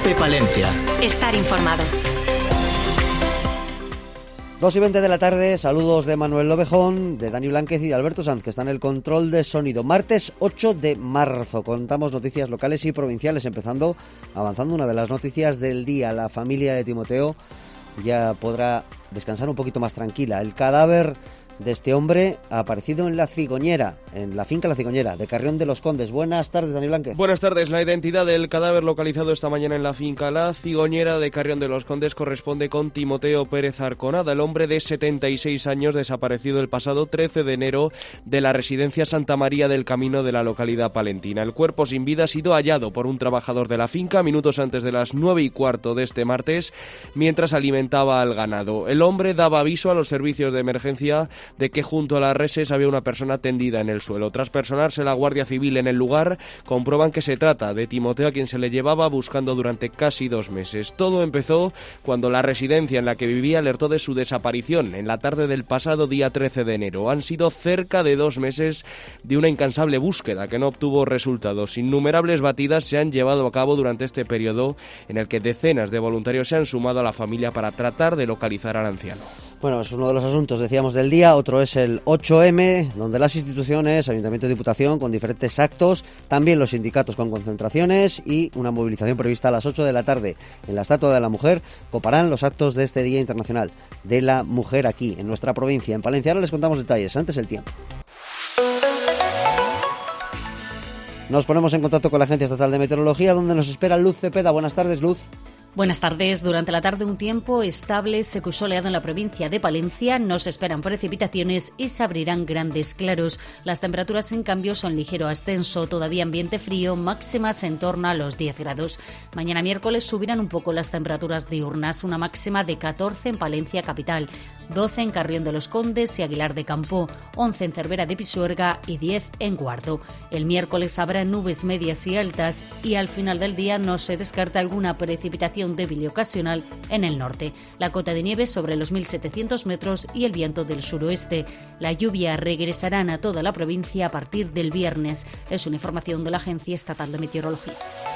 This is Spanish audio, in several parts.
COPE Palencia. Estar informado. 2:20 de la tarde, saludos de Manuel Lobejón, de Dani Blánquez y de Alberto Sanz, que está en el control de sonido. Martes 8 de marzo, contamos noticias locales y provinciales, avanzando una de las noticias del día. La familia de Timoteo ya podrá descansar un poquito más tranquila. El cadáver de este hombre ha aparecido en La Cigoñera, en la finca La Cigoñera, de Carrión de los Condes. Buenas tardes, Dani Blánquez. Buenas tardes. La identidad del cadáver localizado esta mañana en la finca La Cigoñera de Carrión de los Condes corresponde con Timoteo Pérez Arconada, el hombre de 76 años desaparecido el pasado 13 de enero de la residencia Santa María del Camino de la localidad palentina. El cuerpo sin vida ha sido hallado por un trabajador de la finca minutos antes de las 9:15 de este martes, mientras alimentaba al ganado. El hombre daba aviso a los servicios de emergencia de que junto a las reses había una persona tendida en el suelo. Tras personarse la Guardia Civil en el lugar, comprueban que se trata de Timoteo, a quien se le llevaba buscando durante casi 2 meses. Todo empezó cuando la residencia en la que vivía alertó de su desaparición en la tarde del pasado día 13 de enero. Han sido cerca de 2 meses de una incansable búsqueda que no obtuvo resultados. Innumerables batidas se han llevado a cabo durante este periodo, en el que decenas de voluntarios se han sumado a la familia para tratar de localizar al anciano. Bueno, es uno de los asuntos, decíamos, del día. Otro es el 8M, donde las instituciones, Ayuntamiento y Diputación, con diferentes actos, también los sindicatos con concentraciones y una movilización prevista a las 8 de la tarde en la Estatua de la Mujer, coparán los actos de este Día Internacional de la Mujer aquí, en nuestra provincia. En Palencia ahora les contamos detalles. Antes el tiempo. Nos ponemos en contacto con la Agencia Estatal de Meteorología, donde nos espera Luz Cepeda. Buenas tardes, Luz. Buenas tardes. Durante la tarde un tiempo estable, seco y soleado en la provincia de Palencia. No se esperan precipitaciones y se abrirán grandes claros. Las temperaturas, en cambio, son ligero ascenso. Todavía ambiente frío, máximas en torno a los 10 grados. Mañana miércoles subirán un poco las temperaturas diurnas. Una máxima de 14 en Palencia capital, 12 en Carrión de los Condes y Aguilar de Campo, 11 en Cervera de Pisuerga y 10 en Guardo. El miércoles habrá nubes medias y altas y al final del día no se descarta alguna precipitación débil y ocasional en el norte. La cota de nieve sobre los 1.700 metros y el viento del suroeste. La lluvia regresará a toda la provincia a partir del viernes. Es una información de la Agencia Estatal de Meteorología.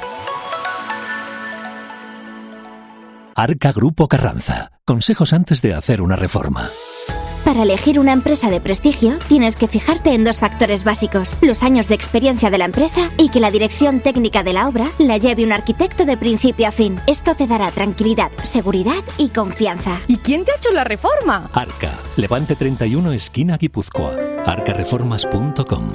Arca Grupo Carranza. Consejos antes de hacer una reforma. Para elegir una empresa de prestigio, tienes que fijarte en 2 factores básicos: los años de experiencia de la empresa y que la dirección técnica de la obra la lleve un arquitecto de principio a fin. Esto te dará tranquilidad, seguridad y confianza. ¿Y quién te ha hecho la reforma? Arca, Levante 31, esquina Guipúzcoa. arcareformas.com.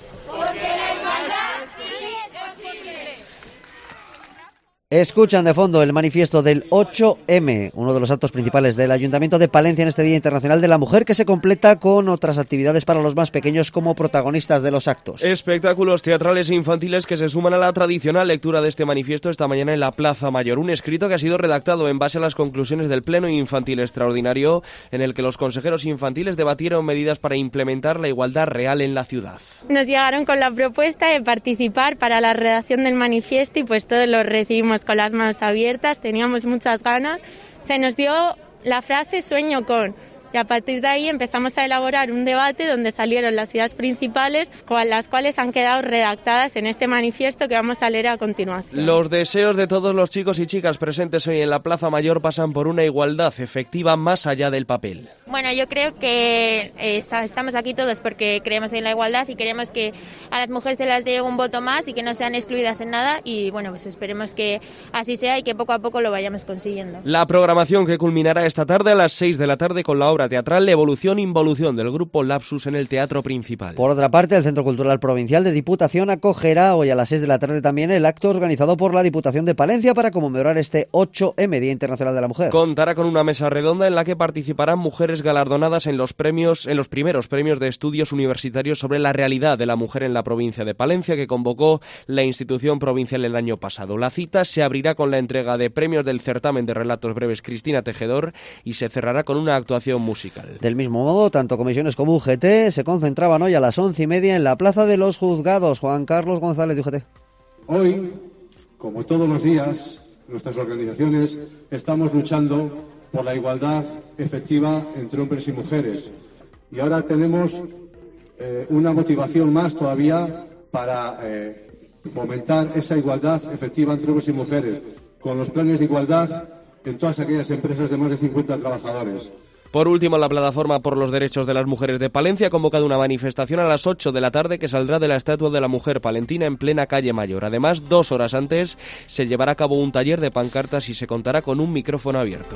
Escuchan de fondo el manifiesto del 8M, uno de los actos principales del Ayuntamiento de Palencia en este Día Internacional de la Mujer, que se completa con otras actividades para los más pequeños como protagonistas de los actos. Espectáculos teatrales e infantiles que se suman a la tradicional lectura de este manifiesto esta mañana en la Plaza Mayor. Un escrito que ha sido redactado en base a las conclusiones del Pleno Infantil Extraordinario, en el que los consejeros infantiles debatieron medidas para implementar la igualdad real en la ciudad. Nos llegaron con la propuesta de participar para la redacción del manifiesto y pues todos lo recibimos con las manos abiertas, teníamos muchas ganas. Se nos dio la frase "sueño con", y a partir de ahí empezamos a elaborar un debate donde salieron las ideas principales, con las cuales han quedado redactadas en este manifiesto que vamos a leer a continuación. Los deseos de todos los chicos y chicas presentes hoy en la Plaza Mayor pasan por una igualdad efectiva más allá del papel. Bueno, yo creo que estamos aquí todos porque creemos en la igualdad y queremos que a las mujeres se las dé un voto más y que no sean excluidas en nada, y bueno, pues esperemos que así sea y que poco a poco lo vayamos consiguiendo. La programación que culminará esta tarde a las 6 de la tarde con la obra teatral Evolución-Involución del grupo Lapsus en el Teatro Principal. Por otra parte, el Centro Cultural Provincial de Diputación acogerá hoy a las 6 de la tarde también el acto organizado por la Diputación de Palencia para conmemorar este 8M, Día Internacional de la Mujer. Contará con una mesa redonda en la que participarán mujeres galardonadas en los primeros premios de estudios universitarios sobre la realidad de la mujer en la provincia de Palencia, que convocó la institución provincial el año pasado. La cita se abrirá con la entrega de premios del certamen de relatos breves Cristina Tejedor y se cerrará con una actuación musical. Del mismo modo, tanto comisiones como UGT se concentraban hoy a las 11:30 en la Plaza de los Juzgados. Juan Carlos González de UGT. Hoy, como todos los días, nuestras organizaciones estamos luchando por la igualdad efectiva entre hombres y mujeres. Y ahora tenemos una motivación más todavía para fomentar esa igualdad efectiva entre hombres y mujeres. con los planes de igualdad en todas aquellas empresas de más de 50 trabajadores. Por último, la Plataforma por los Derechos de las Mujeres de Palencia ha convocado una manifestación a las 8 de la tarde que saldrá de la Estatua de la Mujer palentina en plena calle Mayor. Además, 2 horas antes se llevará a cabo un taller de pancartas y se contará con un micrófono abierto.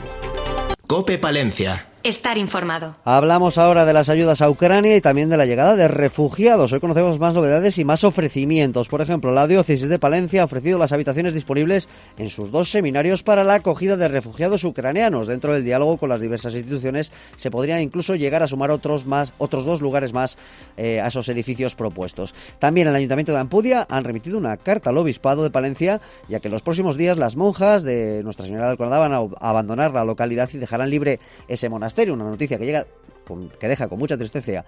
COPE Palencia. Estar informado. Hablamos ahora de las ayudas a Ucrania y también de la llegada de refugiados. Hoy conocemos más novedades y más ofrecimientos. Por ejemplo, la Diócesis de Palencia ha ofrecido las habitaciones disponibles en sus 2 seminarios para la acogida de refugiados ucranianos. Dentro del diálogo con las diversas instituciones se podrían incluso llegar a sumar otros 2 lugares más a esos edificios propuestos. También el Ayuntamiento de Ampudia han remitido una carta al Obispado de Palencia, ya que en los próximos días las monjas de Nuestra Señora del Canadá van a abandonar la localidad y dejarán libre ese monasterio. Una noticia que deja con mucha tristeza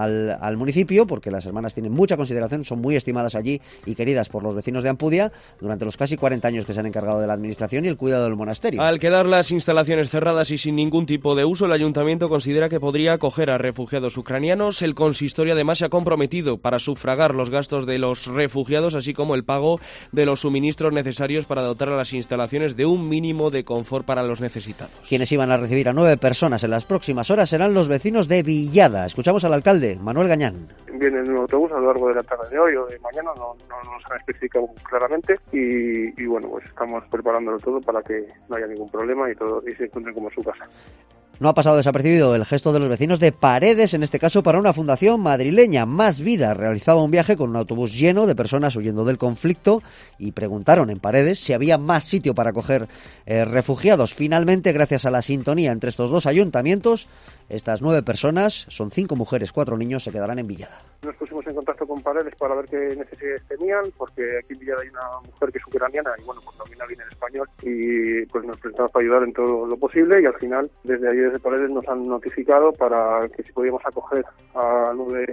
al municipio, porque las hermanas tienen mucha consideración, son muy estimadas allí y queridas por los vecinos de Ampudia durante los casi 40 años que se han encargado de la administración y el cuidado del monasterio. Al quedar las instalaciones cerradas y sin ningún tipo de uso, el ayuntamiento considera que podría acoger a refugiados ucranianos. El consistorio además se ha comprometido para sufragar los gastos de los refugiados, así como el pago de los suministros necesarios para dotar a las instalaciones de un mínimo de confort para los necesitados. Quienes iban a recibir a 9 personas en las próximas horas serán los vecinos de Villada. Escuchamos al alcalde, Manuel Gañán. Vienen en un autobús a lo largo de la tarde de hoy o de mañana, no nos han especificado claramente y bueno, pues estamos preparándolo todo para que no haya ningún problema y se encuentren como en su casa. No ha pasado desapercibido el gesto de los vecinos de Paredes, en este caso para una fundación madrileña, Más Vida. Realizaba un viaje con un autobús lleno de personas huyendo del conflicto y preguntaron en Paredes si había más sitio para acoger refugiados. Finalmente, gracias a la sintonía entre estos 2 ayuntamientos, estas 9 personas, son 5 mujeres, 4 niños, se quedarán en Villada. Nos pusimos en contacto con Paredes para ver qué necesidades tenían, porque aquí en Villada hay una mujer que es ucraniana y bueno, pues domina bien el español y pues nos presentamos para ayudar en todo lo posible y al final desde ahí desde Paredes nos han notificado para que si podíamos acoger a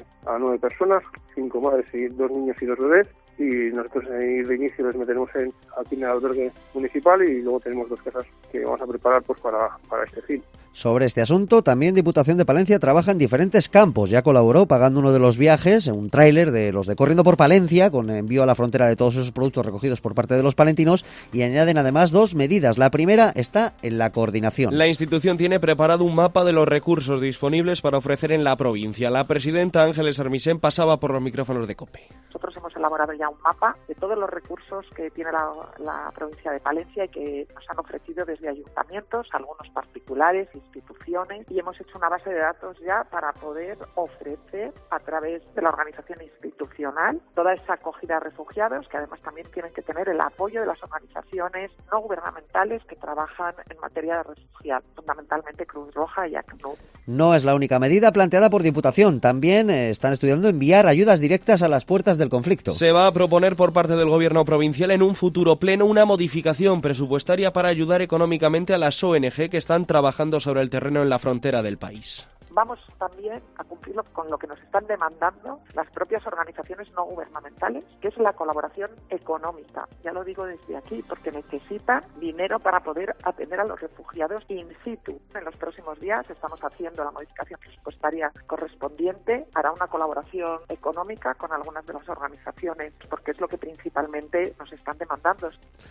9 personas, 5 madres y 2 niños y 2 bebés, y nosotros de inicio les meteremos aquí en el albergue municipal y luego tenemos 2 casas que vamos a preparar pues para este fin. Sobre este asunto, también Diputación de Palencia trabaja en diferentes campos. Ya colaboró pagando uno de los viajes, un tráiler de los de Corriendo por Palencia, con envío a la frontera de todos esos productos recogidos por parte de los palentinos, y añaden además 2 medidas. La primera está en la coordinación. La institución tiene preparado un mapa de los recursos disponibles para ofrecer en la provincia. La presidenta Ángeles Armisen pasaba por los micrófonos de COPE. Nosotros hemos elaborado ya un mapa de todos los recursos que tiene la provincia de Palencia y que nos han ofrecido desde ayuntamientos, algunos particulares, instituciones, y hemos hecho una base de datos ya para poder ofrecer a través de la organización institucional toda esa acogida a refugiados, que además también tienen que tener el apoyo de las organizaciones no gubernamentales que trabajan en materia de refugiados, fundamentalmente Cruz Roja y ACNUR. No es la única medida planteada por Diputación. También están estudiando enviar ayudas directas a las puertas del conflicto. Se va a proponer por parte del Gobierno provincial en un futuro pleno una modificación presupuestaria para ayudar económicamente a las ONG que están trabajando sobre el terreno en la frontera del país. Vamos también a cumplir con lo que nos están demandando las propias organizaciones no gubernamentales, que es la colaboración económica. Ya lo digo desde aquí, porque necesitan dinero para poder atender a los refugiados in situ. En los próximos días estamos haciendo la modificación presupuestaria correspondiente. Hará una colaboración económica con algunas de las organizaciones, porque es lo que principalmente nos están demandando.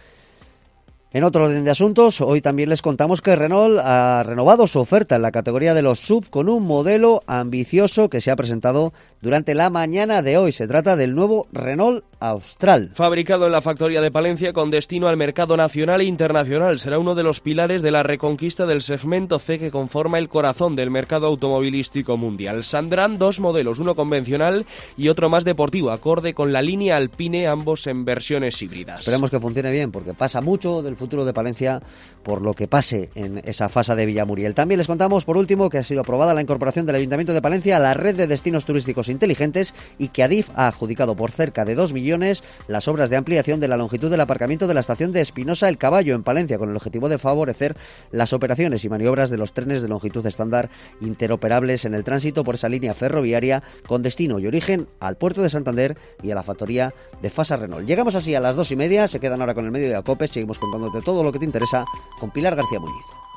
En otro orden de asuntos, hoy también les contamos que Renault ha renovado su oferta en la categoría de los SUV con un modelo ambicioso que se ha presentado durante la mañana de hoy. Se trata del nuevo Renault Austral. Fabricado en la factoría de Palencia con destino al mercado nacional e internacional, será uno de los pilares de la reconquista del segmento C que conforma el corazón del mercado automovilístico mundial. Saldrán 2 modelos, uno convencional y otro más deportivo, acorde con la línea Alpine, ambos en versiones híbridas. Esperemos que funcione bien, porque pasa mucho del futuro de Palencia por lo que pase en esa fase de Villamuriel. También les contamos, por último, que ha sido aprobada la incorporación del Ayuntamiento de Palencia a la red de destinos turísticos inteligentes y que Adif ha adjudicado por cerca de 2 millones las obras de ampliación de la longitud del aparcamiento de la estación de Espinosa El Caballo en Palencia, con el objetivo de favorecer las operaciones y maniobras de los trenes de longitud estándar interoperables en el tránsito por esa línea ferroviaria con destino y origen al puerto de Santander y a la factoría de Fasa Renault. Llegamos así a las 2:30, se quedan ahora con el medio de COPE, seguimos contándote todo lo que te interesa con Pilar García Muñiz.